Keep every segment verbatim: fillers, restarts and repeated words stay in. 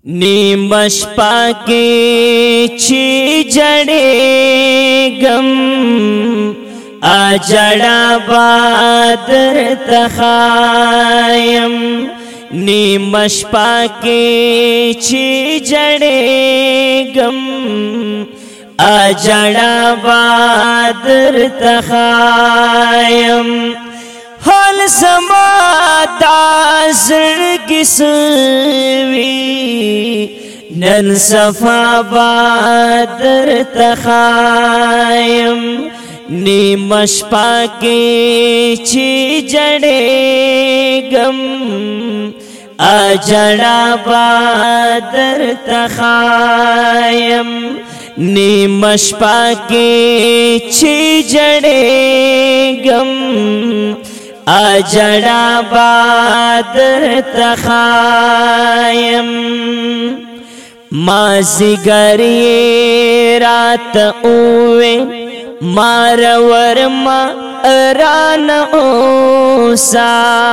نیم شپه کې چې جړېږم اجړا بادر تخایم نیم شپه کې چې جړېږم اجړا بادر تخایم حال زما دا زړګي سوي نن صفا بادر تخایم نیم شپه کې چې جړېږم اجړا بادر تخایم نیم شپه کې چې جړېږم اجړا بادر تخایم مازیګر یې رات اوې مار ورما ران اوسا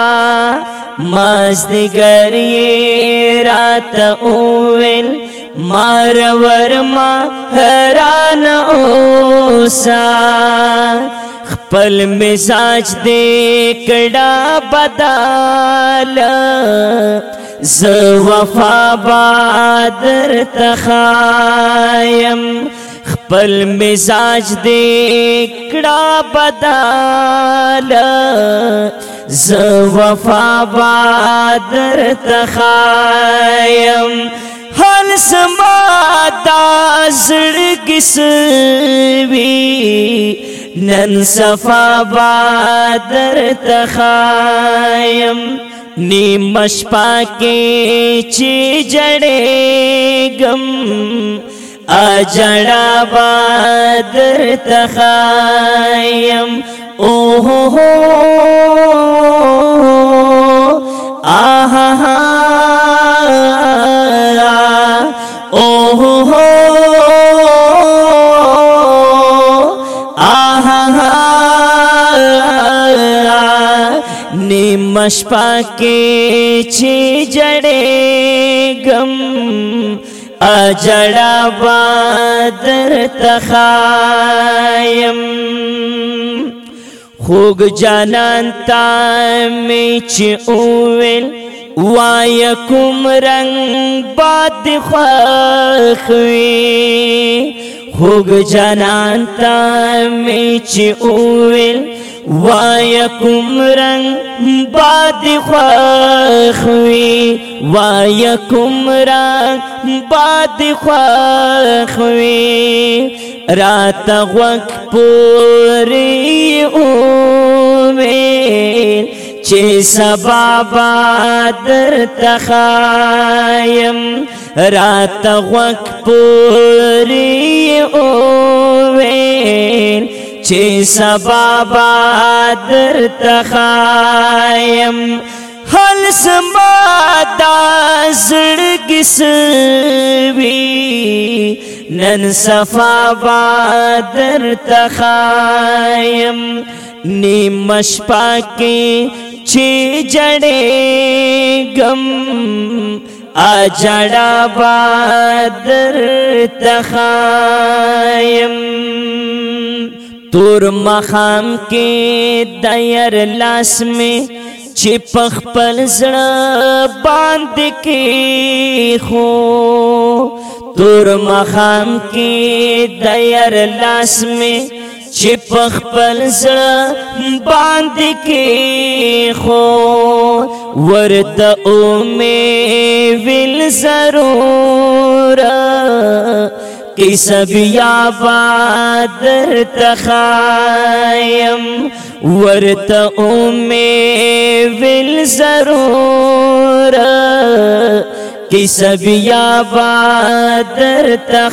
مازیګر یې رات اوې مار ورما ران اوسا خپل مزاج دې کړه بدل ز وفا بادر تخایم خپل مزاج دې کړه بدل ز وفا بادر تخایم حال زما دا زړګي سوي نن صفا بادر تخایم نیم شپه کې چې جړېږم اجړا بادر تخایم اوه هو آها اوه هو نیم شپه کې چې جړېږم اجړا بادر تخایم خوږ جانان تا مې چې اویل وای کوم رنگ باد خوښ وي خوږ جانان تا مې چې اویل وای کوم رنگ باد خوښ وي وای کوم رنگ باد خوښ وي رات غوږ پورې امید چې سبا بادر تخایم رات غوږ پورې امید چې سبا بادر تخایم حال زما دا زړګي سوي نن صفا بادر تخایم نیم شپه کې چې جړېږم اجړا بادر تخایم تور مخام کې دایر لاس میں چې پخپل زړه باندې کې خو تور مخام کې دایر لاس میں چې پخپل زړه باندې کې خو ورته اومې ویل ضرور کیسه بیا بادر تخایم ورته اومې ویل ضرور کیسه بیا بادر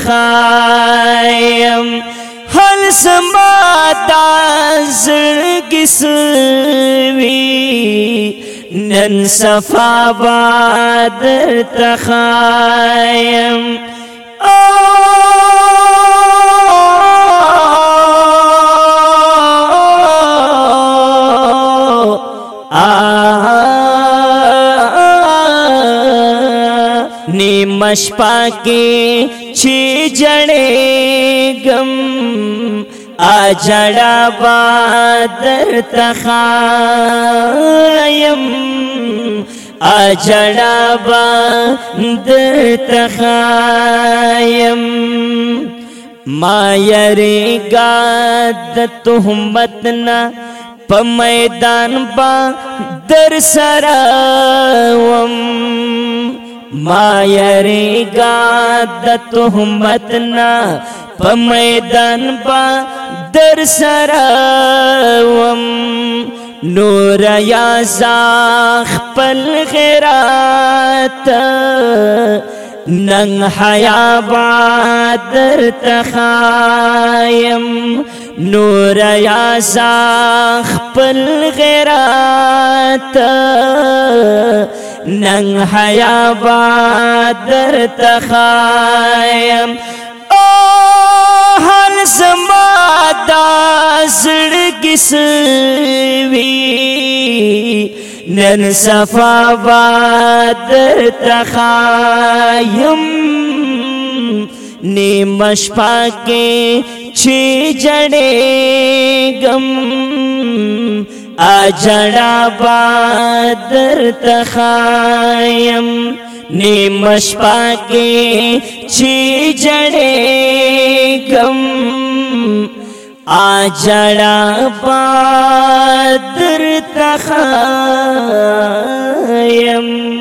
تخایم حال زما دا زړګي سوي نن صفا بادر تخایم نیمه شپه کې چې جړېږم اجړا با درته ښایم اجړا با درته ښایم ما یریږه د تهمت نه په میدان با در سره وم ما یریږه د تهمت نه په میدان با در سره وم نور یا خپل غیرت نن حیا با درته ښایم نور یا خپل غیرت نن حیا با درته ښایم حال زما دا زړګي سوي نن صفا با درته ښایم نیمه شپه کې چې جړېږم اجړا با درته ښایم نیمه شپه کې چې جړېږم اجړا با درته ښایم